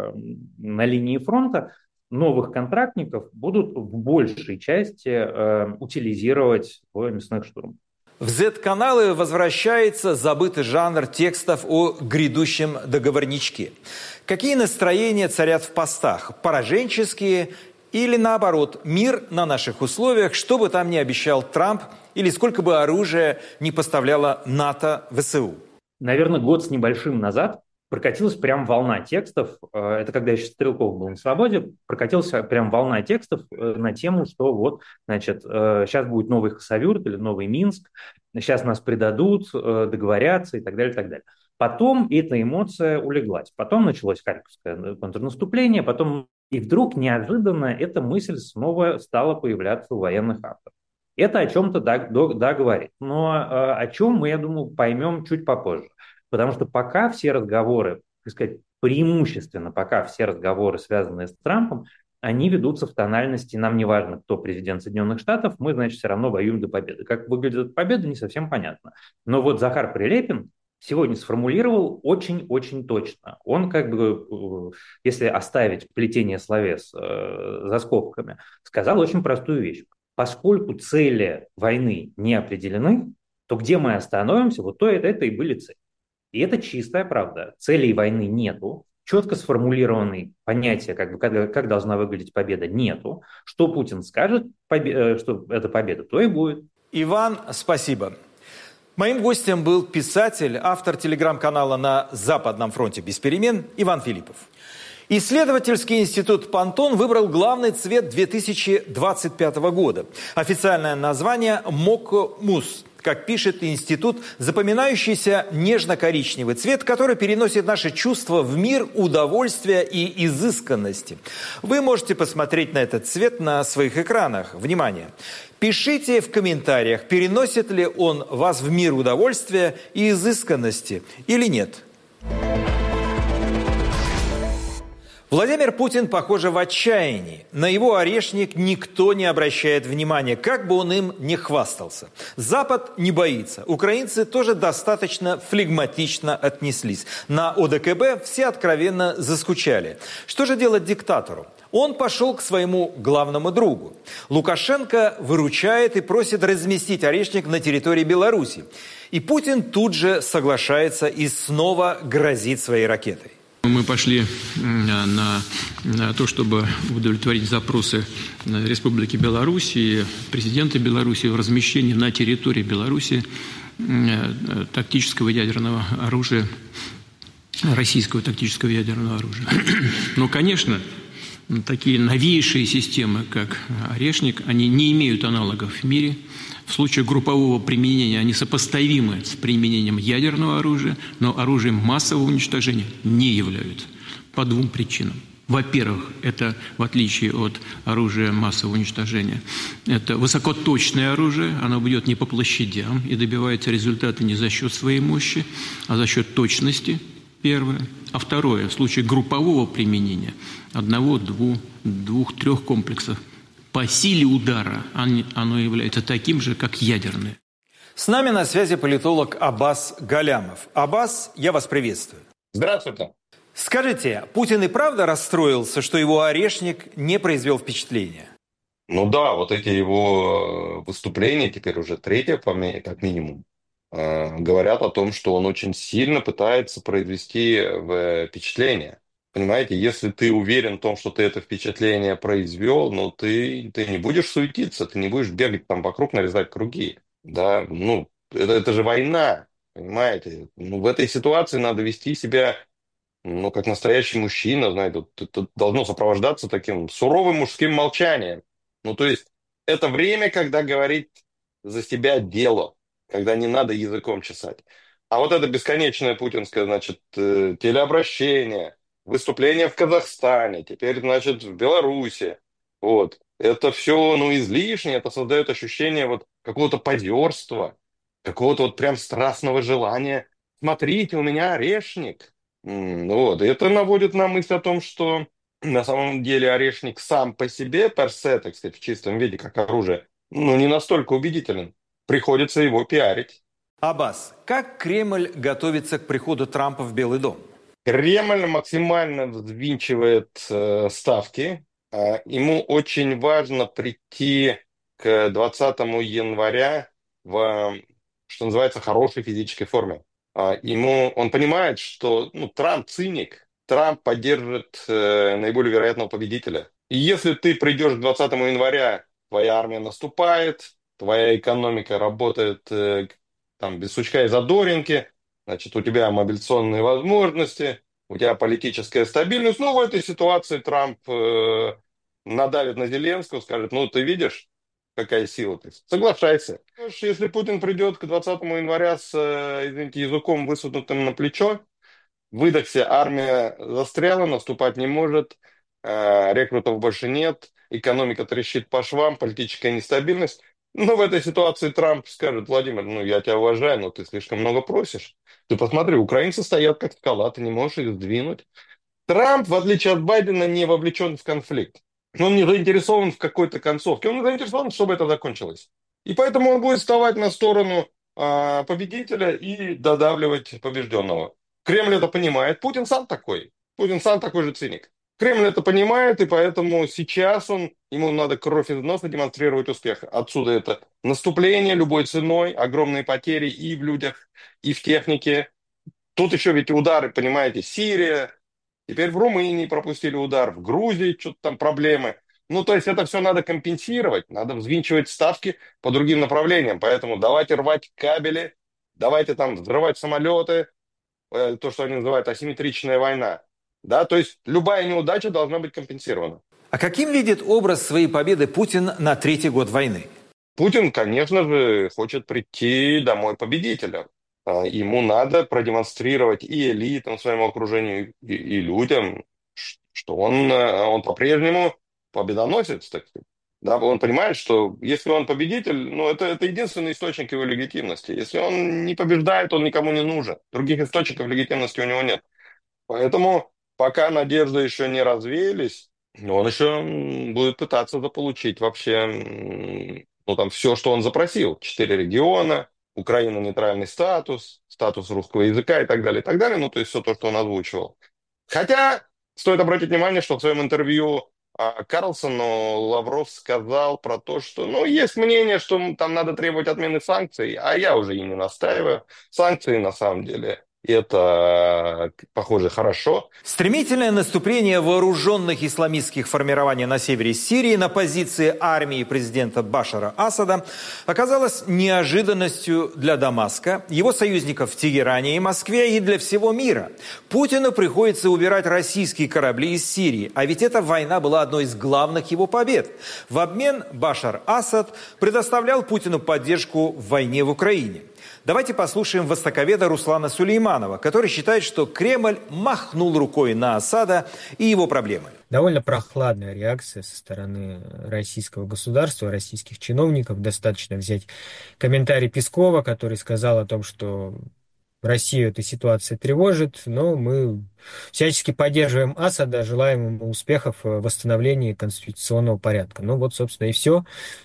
[SPEAKER 19] на линии фронта новых контрактников будут в большей части утилизировать в мясных штурмах.
[SPEAKER 1] В Z-каналы возвращается забытый жанр текстов о грядущем договорничке. Какие настроения царят в постах? Пораженческие или наоборот, мир на наших условиях, что бы там ни обещал Трамп или сколько бы оружия не поставляло НАТО ВСУ?
[SPEAKER 19] Наверное, год с небольшим назад прокатилась прям волна текстов, это когда еще Стрелков был на свободе, прокатилась прям волна текстов на тему, что вот, значит, сейчас будет новый Хасавюрт или новый Минск, сейчас нас предадут, договорятся и так далее, и так далее. Потом эта эмоция улеглась, потом началось Харьковское контрнаступление, потом и вдруг неожиданно эта мысль снова стала появляться у военных авторов. Это о чем-то да говорит, но о чем мы, я думаю, поймем чуть попозже. Потому что пока все разговоры, так сказать, преимущественно пока все разговоры, связанные с Трампом, они ведутся в тональности «нам не важно, кто президент Соединенных Штатов, мы, значит, все равно воюем до победы». Как выглядит эта победа, не совсем понятно. Но вот Захар Прилепин сегодня сформулировал очень-очень точно. Он как бы, если оставить плетение словес за скобками, сказал очень простую вещь. Поскольку цели войны не определены, то где мы остановимся, вот то это и были цели. И это чистая правда. Целей войны нету, четко сформулированные понятия, как должна выглядеть победа, нету. Что Путин скажет, что это победа, то и будет.
[SPEAKER 1] Иван, спасибо. Моим гостем был писатель, автор телеграм-канала «На Западном фронте без перемен» Иван Филиппов. Исследовательский институт «Пантон» выбрал главный цвет 2025 года. Официальное название «Мокко-Мус». Как пишет институт, запоминающийся нежно-коричневый цвет, который переносит наши чувства в мир удовольствия и изысканности. Вы можете посмотреть на этот цвет на своих экранах. Внимание! Пишите в комментариях, переносит ли он вас в мир удовольствия и изысканности или нет. Владимир Путин, похоже, в отчаянии. На его орешник никто не обращает внимания, как бы он им ни хвастался. Запад не боится. Украинцы тоже достаточно флегматично отнеслись. На ОДКБ все откровенно заскучали. Что же делать диктатору? Он пошел к своему главному другу. Лукашенко выручает и просит разместить орешник на территории Беларуси. И Путин тут же соглашается и снова грозит своей ракетой.
[SPEAKER 20] Мы пошли на то, чтобы удовлетворить запросы Республики Беларусь и президента Беларуси в размещении на территории Беларуси тактического ядерного оружия, российского тактического ядерного оружия. Но, конечно, такие новейшие системы, как «Орешник», они не имеют аналогов в мире. В случае группового применения они сопоставимы с применением ядерного оружия, но оружием массового уничтожения не являются по двум причинам. Во-первых, это, в отличие от оружия массового уничтожения, это высокоточное оружие, оно бьет не по площадям и добивается результата не за счет своей мощи, а за счет точности, первое. А второе, в случае группового применения одного, двух, трех комплексов, по силе удара оно является таким же, как ядерное.
[SPEAKER 1] С нами на связи политолог Аббас Галямов. Аббас, я вас приветствую.
[SPEAKER 21] Здравствуйте.
[SPEAKER 1] Скажите, Путин и правда расстроился, что его орешник не произвел впечатления?
[SPEAKER 21] Ну да, вот эти его выступления, теперь уже третье, как минимум, говорят о том, что он очень сильно пытается произвести впечатление. Понимаете, если ты уверен в том, что ты это впечатление произвел, ну ты не будешь суетиться, ты не будешь бегать там вокруг, нарезать круги. Да, ну, это же война, понимаете? Ну, в этой ситуации надо вести себя, ну, как настоящий мужчина, знаете, это должно сопровождаться таким суровым мужским молчанием. Ну, то есть, это время, когда говорить за себя дело, когда не надо языком чесать. А вот это бесконечное путинское, значит, телеобращение, выступление в Казахстане, теперь, значит, в Беларуси. Вот. Это все, ну, излишне, это создает ощущение вот какого-то позерства, какого-то вот прям страстного желания. Смотрите, у меня орешник. Вот. И это наводит на мысль о том, что на самом деле орешник сам по себе, персе, так сказать, в чистом виде, как оружие, ну, не настолько убедителен. Приходится его пиарить.
[SPEAKER 1] Аббас, как Кремль готовится к приходу Трампа в Белый дом?
[SPEAKER 21] Кремль максимально взвинчивает ставки. Ему очень важно прийти к 20 января в, что называется, хорошей физической форме. Он понимает, что Трамп циник, Трамп поддержит наиболее вероятного победителя. И если ты придешь к 20 января, твоя армия наступает, твоя экономика работает там без сучка и задоринки, значит, у тебя мобилизационные возможности, у тебя политическая стабильность. Ну, в этой ситуации Трамп надавит на Зеленского, скажет, ну, ты видишь, какая сила ты. Соглашайся. Если Путин придет к 20 января с, извините, языком высунутым на плечо, выдохся, армия застряла, наступать не может, рекрутов больше нет, экономика трещит по швам, политическая нестабильность. Но в этой ситуации Трамп скажет, Владимир, ну я тебя уважаю, но ты слишком много просишь. Ты посмотри, украинцы стоят как скала, ты не можешь их сдвинуть. Трамп, в отличие от Байдена, не вовлечен в конфликт. Он не заинтересован в какой-то концовке. Он заинтересован, чтобы это закончилось. И поэтому он будет вставать на сторону победителя и додавливать побежденного. Кремль это понимает. Путин сам такой. Путин сам такой же циник. Кремль это понимает, и поэтому сейчас ему надо кровь из носа демонстрировать успех. Отсюда это наступление любой ценой, огромные потери и в людях, и в технике. Тут еще ведь удары, понимаете, Сирия, теперь в Румынии пропустили удар, в Грузии что-то там проблемы. Ну, то есть это все надо компенсировать, надо взвинчивать ставки по другим направлениям. Поэтому давайте рвать кабели, давайте там взрывать самолеты, то, что они называют асимметричная война. Да, то есть любая неудача должна быть компенсирована.
[SPEAKER 1] А каким видит образ своей победы Путин на третий год войны?
[SPEAKER 21] Путин, конечно же, хочет прийти домой победителем. Ему надо продемонстрировать и элитам, своему окружению, и людям, что он по-прежнему победоносец, так сказать. Да, он понимает, что если он победитель, ну, это единственный источник его легитимности. Если он не побеждает, он никому не нужен. Других источников легитимности у него нет. Поэтому пока надежды еще не развеялись, он еще будет пытаться заполучить вообще там все, что он запросил. 4 региона, Украина нейтральный статус, статус русского языка и так далее, и так далее. Ну, то есть все то, что он озвучивал. Хотя стоит обратить внимание, что в своем интервью Карлсону Лавров сказал про то, что, есть мнение, что там надо требовать отмены санкций, а я уже и не настаиваю. Санкции, на самом деле, это, похоже, хорошо.
[SPEAKER 1] Стремительное наступление вооруженных исламистских формирований на севере Сирии на позиции армии президента Башара Асада оказалось неожиданностью для Дамаска, его союзников в Тегеране и Москве и для всего мира. Путину приходится убирать российские корабли из Сирии, а ведь эта война была одной из главных его побед. В обмен Башар Асад предоставлял Путину поддержку в войне в Украине. Давайте послушаем востоковеда Руслана Сулейманова, который считает, что Кремль махнул рукой на Асада и его проблемы.
[SPEAKER 2] Довольно прохладная реакция со стороны российского государства, российских чиновников. Достаточно взять комментарий Пескова, который сказал о том, что Россию эта ситуация тревожит, но мы всячески поддерживаем Асада, желаем ему успехов в восстановлении конституционного порядка. Ну вот, собственно, и все.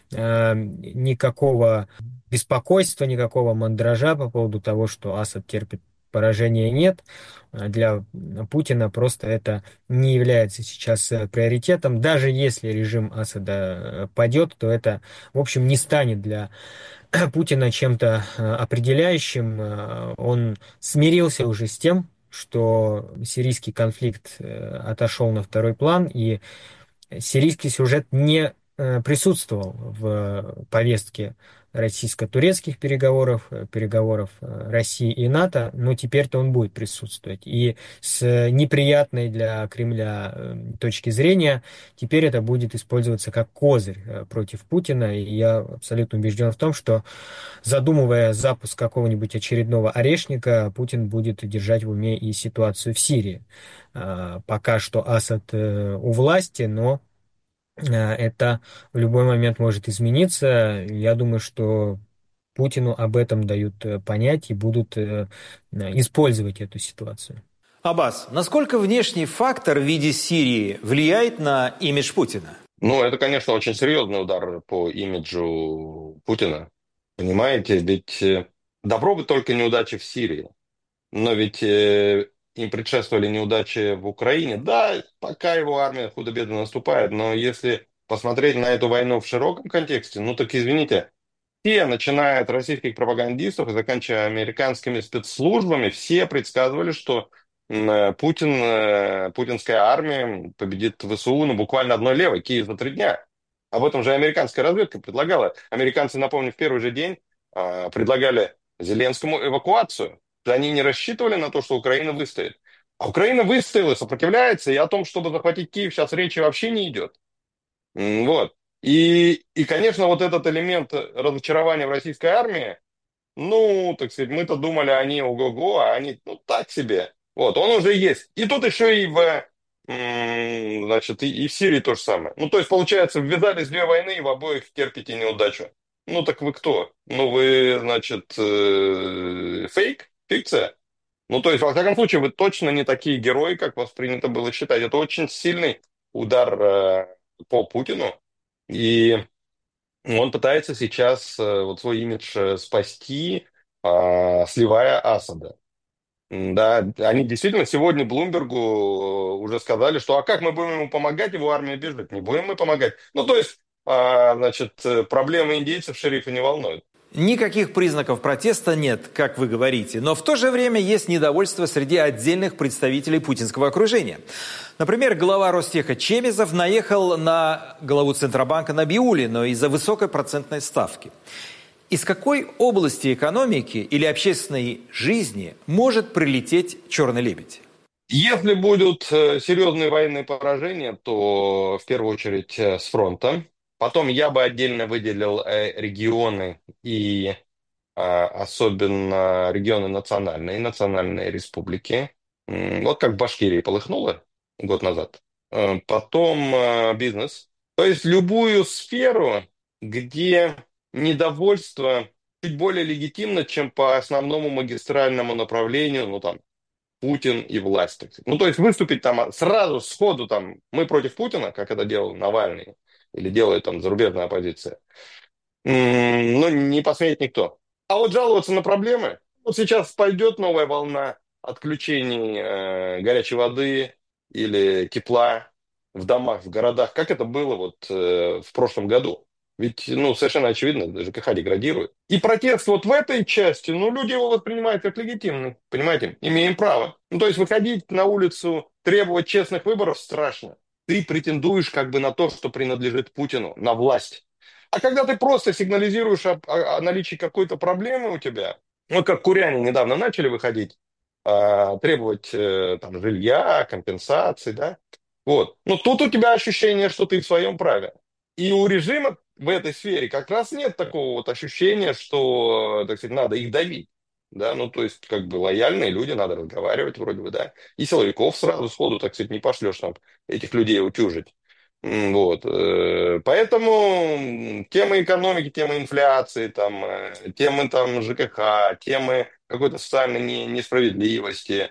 [SPEAKER 2] Никакого беспокойства, никакого мандража по поводу того, что Асад терпит поражения, нет. Для Путина просто это не является сейчас приоритетом. Даже если режим Асада падет, то это, в общем, не станет для Путина чем-то определяющим. Он смирился уже с тем, что сирийский конфликт отошел на второй план, и сирийский сюжет не присутствовал в повестке российско-турецких переговоров России и НАТО, но теперь-то он будет присутствовать. И с неприятной для Кремля точки зрения теперь это будет использоваться как козырь против Путина. И я абсолютно убежден в том, что, задумывая запуск какого-нибудь очередного орешника, Путин будет держать в уме и ситуацию в Сирии. Пока что Асад у власти, но это в любой момент может измениться. Я думаю, что Путину об этом дают понять и будут использовать эту ситуацию.
[SPEAKER 1] Аббас, насколько внешний фактор в виде Сирии влияет на имидж Путина?
[SPEAKER 21] Ну, это, конечно, очень серьезный удар по имиджу Путина. Понимаете, ведь добро бы только неудачи в Сирии. Но ведь им предшествовали неудачи в Украине. Да, пока его армия худо-бедно наступает, но если посмотреть на эту войну в широком контексте, ну так извините, все, начиная от российских пропагандистов и заканчивая американскими спецслужбами, все предсказывали, что путинская армия победит ВСУ, ну, буквально одной левой, Киев за 3 дня. Об этом же американская разведка предлагала. Американцы, напомню, в первый же день предлагали Зеленскому эвакуацию. Они не рассчитывали на то, что Украина выстоит. А Украина выстояла, сопротивляется, и о том, чтобы захватить Киев, сейчас речи вообще не идет. Вот. И, конечно, вот этот элемент разочарования в российской армии, ну, так сказать, мы-то думали, они ого-го, а они, ну, так себе. Вот, он уже есть. И тут еще и значит, и в Сирии то же самое. Ну, то есть, получается, ввязались в 2 войны, и в обоих терпите неудачу. Ну, так вы кто? Ну, вы, значит, фейк? Фикция? Ну, то есть, во всяком случае, вы точно не такие герои, как вас принято было считать. Это очень сильный удар по Путину. И он пытается сейчас вот свой имидж спасти, сливая Асада. Да, они действительно сегодня Блумбергу уже сказали, что а как мы будем ему помогать, его армия бежит, не будем мы помогать. Ну, то есть, значит, проблемы индейцев шерифа не волнуют.
[SPEAKER 1] Никаких признаков протеста нет, как вы говорите, но в то же время есть недовольство среди отдельных представителей путинского окружения. Например, глава Ростеха Чемезов наехал на главу Центробанка Набиуллину из-за высокой процентной ставки. Из какой области экономики или общественной жизни может прилететь «Черный лебедь»?
[SPEAKER 21] Если будут серьезные военные поражения, то в первую очередь с фронта. Потом я бы отдельно выделил регионы и особенно регионы национальные республики. Вот как в Башкирии полыхнуло год назад. Потом бизнес. То есть любую сферу, где недовольство чуть более легитимно, чем по основному магистральному направлению, ну там, Путин и власть. Так сказать. Ну, то есть выступить там сразу, сходу, там, мы против Путина, как это делал Навальный, или делает там зарубежная оппозиция, ну, не посмеет никто. А вот жаловаться на проблемы, вот сейчас пойдет новая волна отключений горячей воды или тепла в домах, в городах, как это было вот в прошлом году. Ведь, ну, совершенно очевидно, ЖКХ деградирует. И протест вот в этой части, ну, люди его воспринимают как легитимный, понимаете, имеем право. Ну, то есть выходить на улицу, требовать честных выборов страшно. Ты претендуешь как бы на то, что принадлежит Путину, на власть. А когда ты просто сигнализируешь о наличии какой-то проблемы у тебя, вот как куряне недавно начали выходить, требовать там, жилья, компенсации, да, вот. Но тут у тебя ощущение, что ты в своем праве. И у режима в этой сфере как раз нет такого вот ощущения, что, так сказать, надо их давить. Да, ну, то есть, как бы, лояльные люди, надо разговаривать вроде бы, да. И силовиков сразу сходу, так сказать, не пошлешь там этих людей утюжить. Вот. Поэтому темы экономики, темы инфляции, там, темы там, ЖКХ, темы какой-то социальной несправедливости,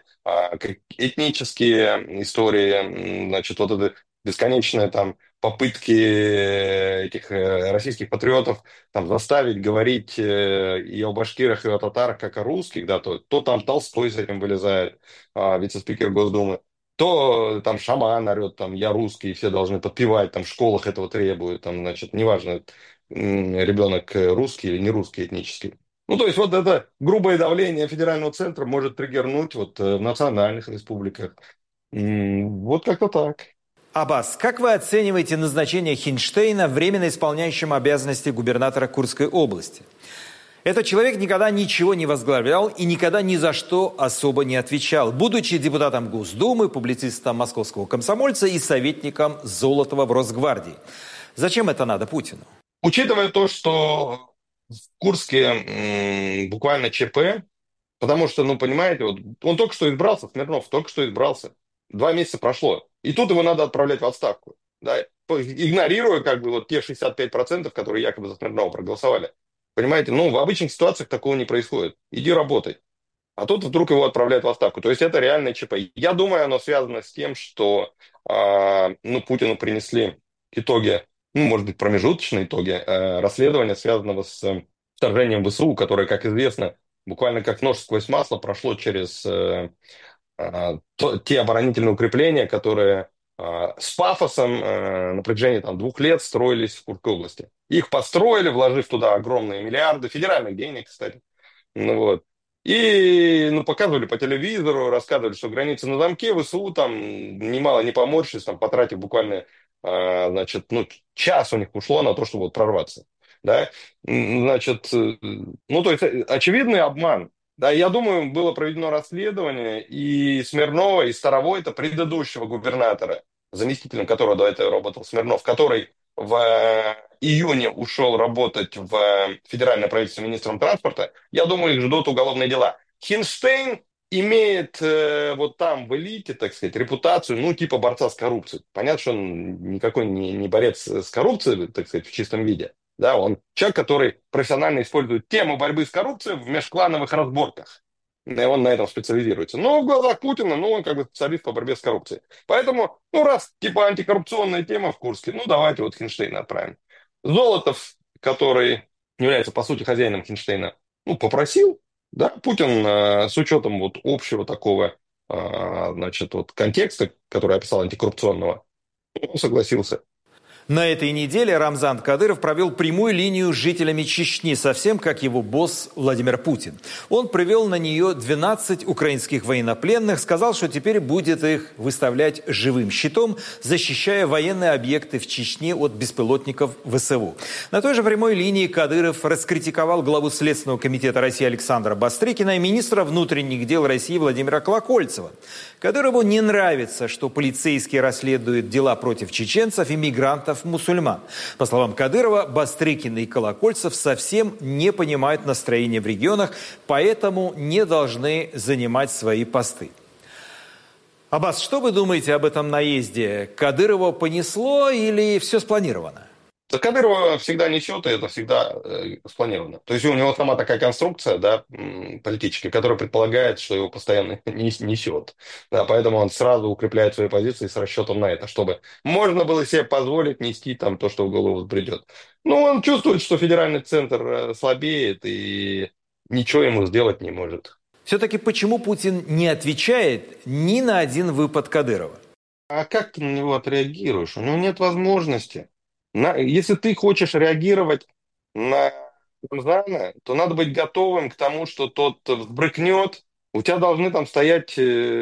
[SPEAKER 21] этнические истории, значит, вот это бесконечное там попытки этих российских патриотов там заставить говорить и о башкирах, и о татарах, как о русских, да, то там Толстой с этим вылезает, вице-спикер Госдумы, то там шаман орет, там, я русский, и все должны подпевать, там, в школах этого требуют, там, значит, неважно, ребенок русский или не русский этнический. Ну, то есть вот это грубое давление федерального центра может триггернуть вот в национальных республиках. Вот как-то так.
[SPEAKER 1] Аббас, как вы оцениваете назначение Хинштейна временно исполняющим обязанности губернатора Курской области? Этот человек никогда ничего не возглавлял и никогда ни за что особо не отвечал, будучи депутатом Госдумы, публицистом московского комсомольца и советником Золотова в Росгвардии. Зачем это надо Путину?
[SPEAKER 21] Учитывая то, что в Курске буквально ЧП, потому что, ну, понимаете, вот он только что избрался, Смирнов только что избрался, 2 месяца прошло, и тут его надо отправлять в отставку. Да? игнорируя как бы вот те 65%, которые якобы за Смирнова проголосовали. Понимаете, ну, в обычных ситуациях такого не происходит. Иди работай. А тут вдруг его отправляют в отставку. То есть это реальное ЧП. Я думаю, оно связано с тем, что Путину принесли итоги, может быть, промежуточные итоги расследования, связанного с вторжением ВСУ, которое, как известно, буквально как нож сквозь масло прошло через те оборонительные укрепления, которые с пафосом на протяжении 2 лет строились в Курской области. Их построили, вложив туда огромные миллиарды федеральных денег, кстати. И показывали по телевизору, рассказывали, что границы на замке, ВСУ там немало не поморщились, потратив буквально час у них ушло на то, чтобы прорваться. Да? То есть очевидный обман. Да, я думаю, было проведено расследование и Смирнова, и Старовойта, предыдущего губернатора, заместителем которого до этого работал Смирнов, который в июне ушел работать в федеральное правительство министром транспорта. Я думаю, их ждут уголовные дела. Хинштейн имеет там в элите, так сказать, репутацию, типа борца с коррупцией. Понятно, что он никакой не борец с коррупцией, так сказать, в чистом виде. Да, он человек, который профессионально использует тему борьбы с коррупцией в межклановых разборках. И он на этом специализируется. Но в глазах Путина, он как бы специалист по борьбе с коррупцией. Поэтому, раз типа антикоррупционная тема в Курске, давайте Хинштейна отправим. Золотов, который является, по сути, хозяином Хинштейна, попросил, да, Путин с учетом общего такого, контекста, который описал антикоррупционного, согласился.
[SPEAKER 1] На этой неделе Рамзан Кадыров провел прямую линию с жителями Чечни, совсем как его босс Владимир Путин. Он привел на нее 12 украинских военнопленных, сказал, что теперь будет их выставлять живым щитом, защищая военные объекты в Чечне от беспилотников ВСУ. На той же прямой линии Кадыров раскритиковал главу Следственного комитета России Александра Бастрыкина и министра внутренних дел России Владимира Колокольцева. Кадырову не нравится, что полицейские расследуют дела против чеченцев и мигрантов-мусульман. По словам Кадырова, Бастрыкин и Колокольцев совсем не понимают настроения в регионах, поэтому не должны занимать свои посты. Аббас, что вы думаете об этом наезде? Кадырова понесло или все спланировано?
[SPEAKER 21] Кадырова всегда несет, и это всегда спланировано. То есть у него сама такая конструкция, да, политическая, которая предполагает, что его постоянно несет. Да, поэтому он сразу укрепляет свои позиции с расчетом на это, чтобы можно было себе позволить нести то, что в голову взбредет. Он чувствует, что федеральный центр слабеет и ничего ему сделать не может.
[SPEAKER 1] Все-таки почему Путин не отвечает ни на один выпад Кадырова?
[SPEAKER 21] А как ты на него отреагируешь? У него нет возможности. Если ты хочешь реагировать на Рамзана, то надо быть готовым к тому, что тот взбрыкнет. У тебя должны там стоять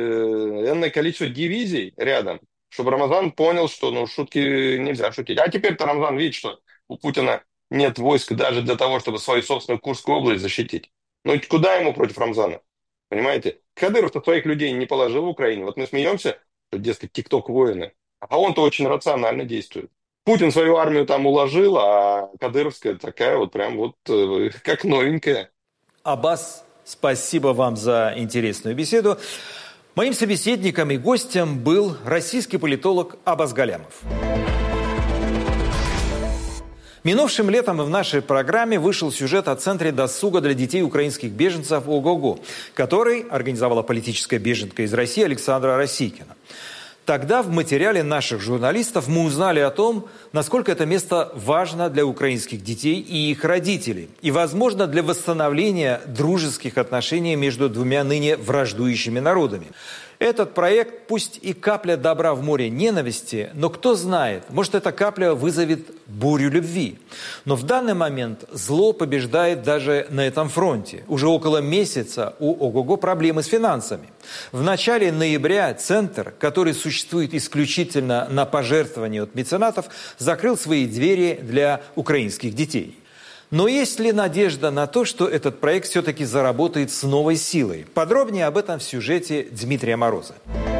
[SPEAKER 21] энное количество дивизий рядом, чтобы Рамзан понял, что шутки нельзя шутить. А теперь-то Рамзан видит, что у Путина нет войск даже для того, чтобы свою собственную Курскую область защитить. Куда ему против Рамзана? Понимаете? Кадыров-то своих людей не положил в Украине. Вот мы смеемся, что, дескать, тикток-воины. А он-то очень рационально действует. Путин свою армию там уложил, а кадыровская такая как новенькая.
[SPEAKER 1] Аббас, спасибо вам за интересную беседу. Моим собеседником и гостем был российский политолог Аббас Галямов. Минувшим летом в нашей программе вышел сюжет о Центре досуга для детей украинских беженцев ОГОГО, который организовала политическая беженка из России Александра Росикина. Тогда в материале наших журналистов мы узнали о том, насколько это место важно для украинских детей и их родителей, и, возможно, для восстановления дружеских отношений между двумя ныне враждующими народами. Этот проект пусть и капля добра в море ненависти, но кто знает, может, эта капля вызовет бурю любви. Но в данный момент зло побеждает даже на этом фронте. Уже около месяца у ОГОГО проблемы с финансами. В начале ноября Центр, который существует исключительно на пожертвования от меценатов, закрыл свои двери для украинских детей. Но есть ли надежда на то, что этот проект все-таки заработает с новой силой? Подробнее об этом в сюжете Дмитрия Мороза.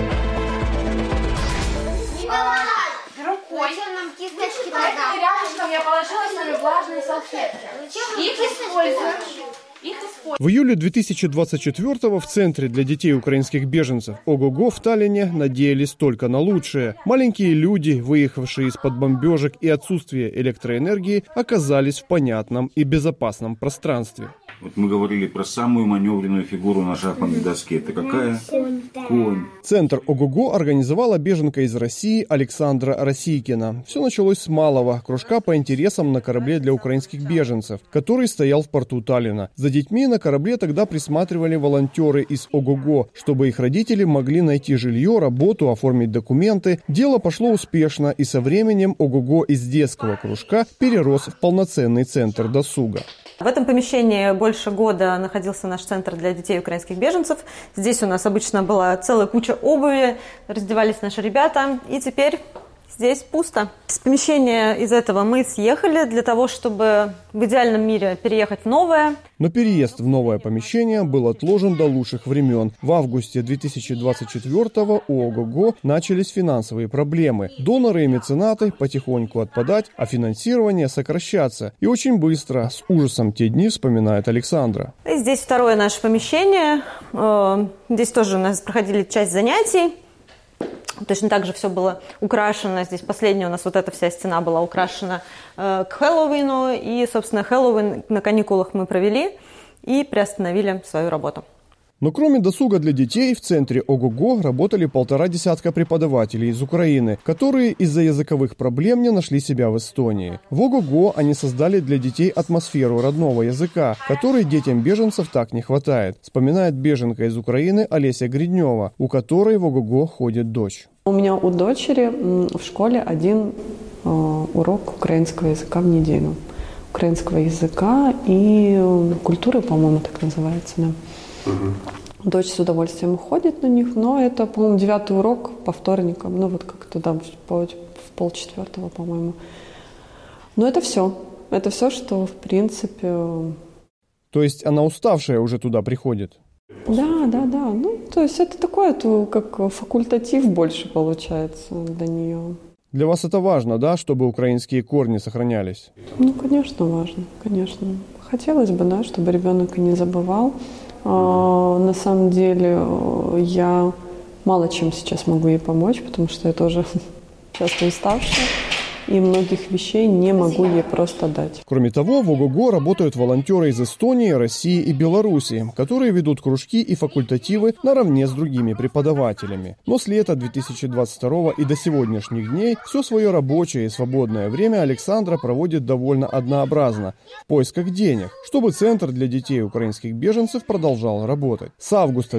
[SPEAKER 4] Николай, рукой нам кисточки рядышком я положила с вами влажные салфетки. Их используем
[SPEAKER 5] В июле 2024-го в Центре для детей украинских беженцев ОГОГО в Таллине надеялись только на лучшее. Маленькие люди, выехавшие из-под бомбежек и отсутствия электроэнергии, оказались в понятном и безопасном пространстве.
[SPEAKER 22] Вот мы говорили про самую маневренную фигуру на шахматной доске. Это какая? Конь.
[SPEAKER 5] Центр ОГОГО организовала беженка из России Александра Росийкина. Все началось с малого кружка по интересам на корабле для украинских беженцев, который стоял в порту Таллина. За детьми на корабле тогда присматривали волонтеры из ОГОГО, чтобы их родители могли найти жилье, работу, оформить документы. Дело пошло успешно, и со временем ОГОГО из детского кружка перерос в полноценный центр досуга.
[SPEAKER 23] В этом помещении больше года находился наш центр для детей украинских беженцев. Здесь у нас обычно была целая куча обуви, раздевались наши ребята, и теперь здесь пусто. С помещения из этого мы съехали для того, чтобы в идеальном мире переехать в новое.
[SPEAKER 5] Но переезд в новое помещение был отложен до лучших времен. В августе 2024-го у ОГОГО начались финансовые проблемы. Доноры и меценаты потихоньку отпадать, а финансирование сокращаться. И очень быстро, с ужасом те дни, вспоминает Александра.
[SPEAKER 23] И здесь второе наше помещение. Здесь тоже у нас проходили часть занятий. Точно так же все было украшено. Здесь последняя у нас вот эта вся стена была украшена к Хэллоуину. И, собственно, Хэллоуин на каникулах мы провели и приостановили свою работу.
[SPEAKER 5] Но кроме досуга для детей, в центре ОГОГО работали 1,5 десятка преподавателей из Украины, которые из-за языковых проблем не нашли себя в Эстонии. В ОГОГО они создали для детей атмосферу родного языка, которой детям беженцев так не хватает, вспоминает беженка из Украины Олеся Гриднева, у которой в ОГОГО ходит дочь.
[SPEAKER 24] У меня у дочери в школе один урок украинского языка в неделю. Украинского языка и культуры, по-моему, так называется, да. Дочь с удовольствием ходит на них, но это, по-моему, 9-й урок по вторникам, ну вот как-то да, в 3:30, по-моему. Но это все. Это все, что, в принципе...
[SPEAKER 5] То есть она уставшая уже туда приходит?
[SPEAKER 24] Да. Ну, то есть это такое, как факультатив больше получается для нее.
[SPEAKER 5] Для вас это важно, да, чтобы украинские корни сохранялись?
[SPEAKER 24] Ну, конечно, важно, конечно. Хотелось бы, да, чтобы ребенок и не забывал. На самом деле я мало чем сейчас могу ей помочь, потому что я тоже часто уставшая. И многих вещей не могу ей просто дать.
[SPEAKER 5] Кроме того, в ОГОГО работают волонтеры из Эстонии, России и Беларуси, которые ведут кружки и факультативы наравне с другими преподавателями. Но с лета 2022 и до сегодняшних дней все свое рабочее и свободное время Александра проводит довольно однообразно, в поисках денег, чтобы Центр для детей украинских беженцев продолжал работать. С августа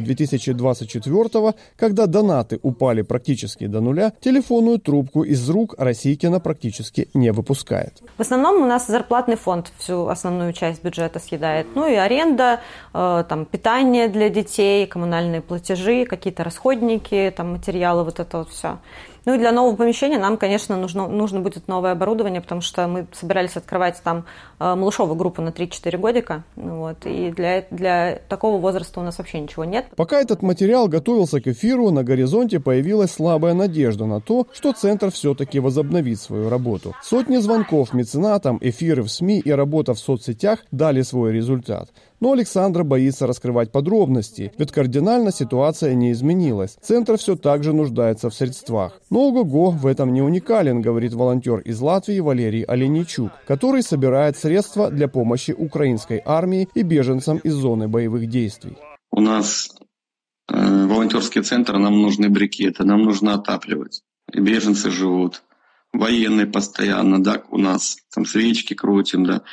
[SPEAKER 5] 2024, когда донаты упали практически до нуля, телефонную трубку из рук Росийкина практически не выпускает.
[SPEAKER 23] В основном у нас зарплатный фонд всю основную часть бюджета съедает. Ну и аренда, там, питание для детей, коммунальные платежи, какие-то расходники, там, материалы, вот это вот все. Ну и для нового помещения нам, конечно, нужно будет новое оборудование, потому что мы собирались открывать там малышовую группу на 3-4 годика. Вот, и для такого возраста у нас вообще ничего нет.
[SPEAKER 5] Пока этот материал готовился к эфиру, на горизонте появилась слабая надежда на то, что Центр все-таки возобновит свою работу. Сотни звонков меценатам, эфиры в СМИ и работа в соцсетях дали свой результат. Но Александра боится раскрывать подробности, ведь кардинально ситуация не изменилась. Центр все так же нуждается в средствах. Но ОГОГО в этом не уникален, говорит волонтер из Латвии Валерий Оленичук, который собирает средства для помощи украинской армии и беженцам из зоны боевых действий.
[SPEAKER 25] У нас волонтерский центр, нам нужны брикеты, нам нужно отапливать. И беженцы живут, военные постоянно, да, у нас там свечки крутим, да.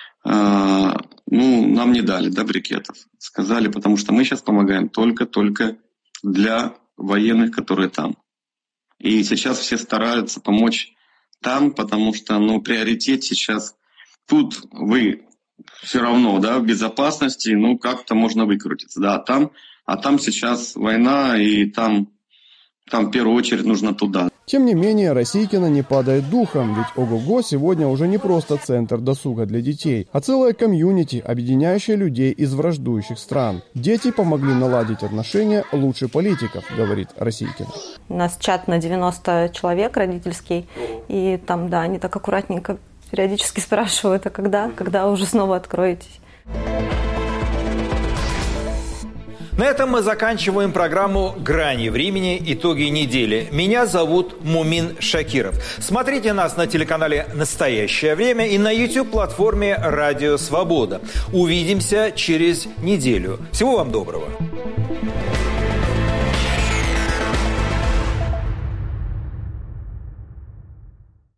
[SPEAKER 25] Нам не дали, да, брикетов. Сказали, потому что мы сейчас помогаем только для военных, которые там. И сейчас все стараются помочь там, потому что, приоритет сейчас тут вы все равно, да, в безопасности, как-то можно выкрутиться, да, а там сейчас война, и там в первую очередь нужно туда.
[SPEAKER 5] Тем не менее, Росийкина не падает духом, ведь ОГОГО сегодня уже не просто центр досуга для детей, а целая комьюнити, объединяющая людей из враждующих стран. Дети помогли наладить отношения лучше политиков, говорит Росийкина.
[SPEAKER 23] У нас чат на 90 человек родительский, и там, да, они так аккуратненько периодически спрашивают, а когда уже снова откроетесь?
[SPEAKER 1] На этом мы заканчиваем программу «Грани времени. Итоги недели». Меня зовут Мумин Шакиров. Смотрите нас на телеканале «Настоящее время» и на YouTube-платформе «Радио Свобода». Увидимся через неделю. Всего вам доброго.